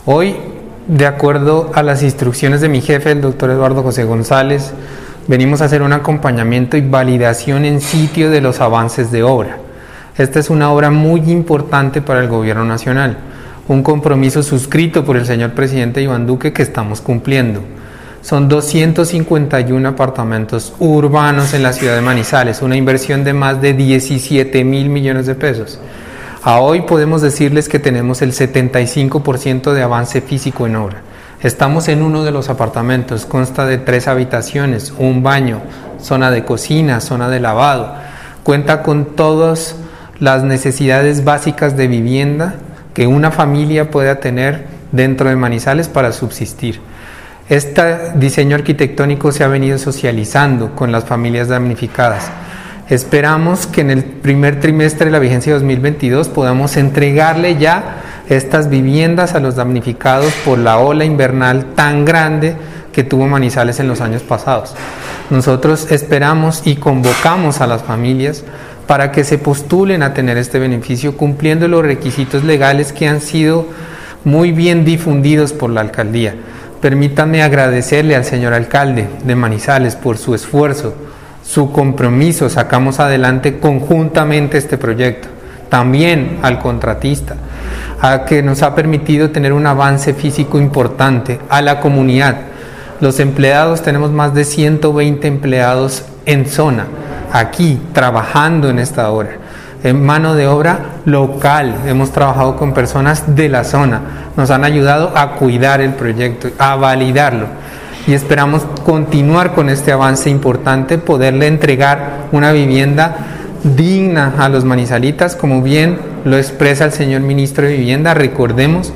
Hoy, de acuerdo a las instrucciones de mi jefe, el doctor Eduardo José González, venimos a hacer un acompañamiento y validación en sitio de los avances de obra. Esta es una obra muy importante para el gobierno nacional, un compromiso suscrito por el señor presidente Iván Duque que estamos cumpliendo. Son 251 apartamentos urbanos en la ciudad de Manizales, una inversión de más de 17.000 millones de pesos. A hoy podemos decirles que tenemos el 75% de avance físico en obra. Estamos en uno de los apartamentos, consta de 3 habitaciones, un baño, zona de cocina, zona de lavado. Cuenta con todas las necesidades básicas de vivienda que una familia pueda tener dentro de Manizales para subsistir. Este diseño arquitectónico se ha venido socializando con las familias damnificadas. Esperamos que en el primer trimestre de la vigencia 2022 podamos entregarle ya estas viviendas a los damnificados por la ola invernal tan grande que tuvo Manizales en los años pasados. Nosotros esperamos y convocamos a las familias para que se postulen a tener este beneficio cumpliendo los requisitos legales que han sido muy bien difundidos por la alcaldía. Permítanme agradecerle al señor alcalde de Manizales por su esfuerzo, su compromiso. Sacamos adelante conjuntamente este proyecto. También al contratista, a que nos ha permitido tener un avance físico importante, a la comunidad. Los empleados, tenemos más de 120 empleados en zona, aquí trabajando en esta obra. En mano de obra local, hemos trabajado con personas de la zona, nos han ayudado a cuidar el proyecto, a validarlo y esperamos continuar con este avance importante, poderle entregar una vivienda digna a los manizalitas, como bien lo expresa el señor ministro de Vivienda. Recordemos,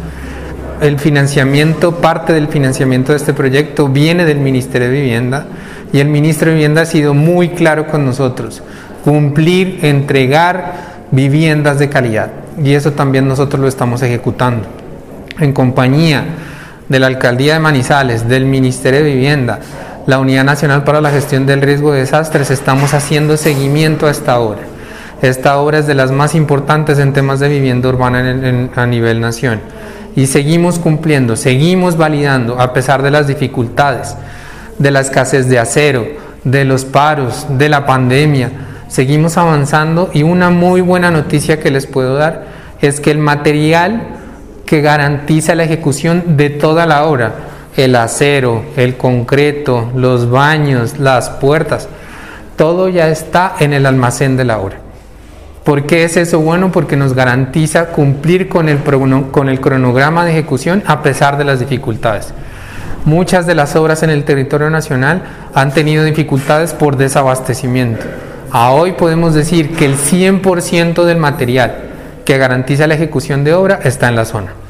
el financiamiento, parte del financiamiento de este proyecto viene del Ministerio de Vivienda y el ministro de Vivienda ha sido muy claro con nosotros: cumplir, entregar viviendas de calidad, y eso también nosotros lo estamos ejecutando en compañía de la Alcaldía de Manizales, del Ministerio de Vivienda, la Unidad Nacional para la Gestión del Riesgo de Desastres. Estamos haciendo seguimiento a esta obra. Esta obra es de las más importantes en temas de vivienda urbana a nivel nación y seguimos cumpliendo, seguimos validando a pesar de las dificultades, de la escasez de acero, de los paros, de la pandemia. Seguimos avanzando y una muy buena noticia que les puedo dar es que el material que garantiza la ejecución de toda la obra, el acero, el concreto, los baños, las puertas, todo ya está en el almacén de la obra. ¿Por qué es eso bueno? Porque nos garantiza cumplir con el cronograma de ejecución a pesar de las dificultades. Muchas de las obras en el territorio nacional han tenido dificultades por desabastecimiento. A hoy podemos decir que el 100% del material que garantiza la ejecución de obra está en la zona.